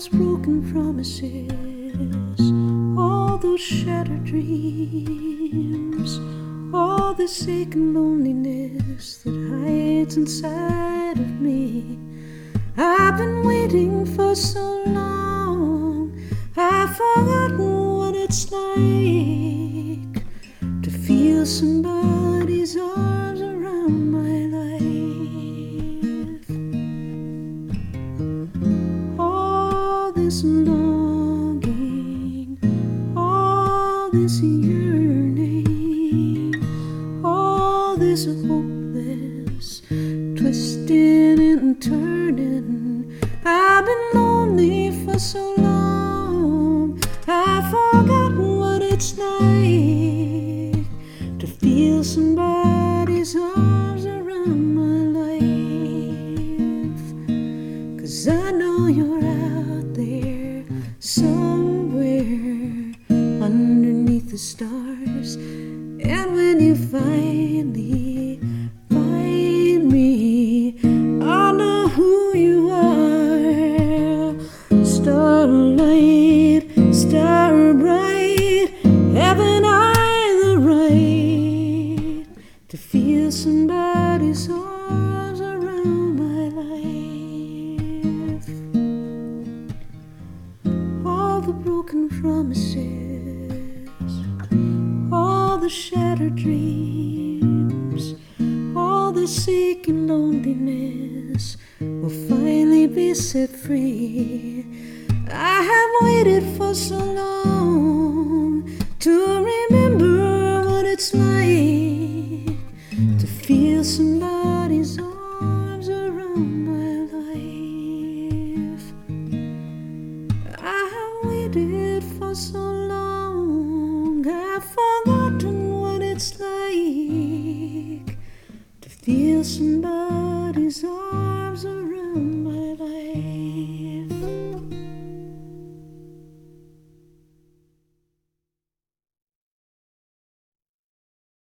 those broken promises, all those shattered dreams, all this aching loneliness that hides inside of me. I've been waiting for so long, I've forgotten what it's like to feel somebody's arms around my life. All this longing, all this yearning, all this hopeless twisting and turning. I've been lonely for so long, I've forgotten what it's like to feel somebody's arms around my life. 'Cause I know you're out there somewhere underneath the stars, and when you finally find me, I'll know who you are. Starlight, star bright, haven't I the right to feel somebody's arms around my life? All the broken promises, all the shattered dreams, all this aching loneliness will finally be set free. I have waited for so long to remember what it's like to feel somebody's arms around my life. I have waited for so long, I've forgotten what it's like to feel somebody's arms around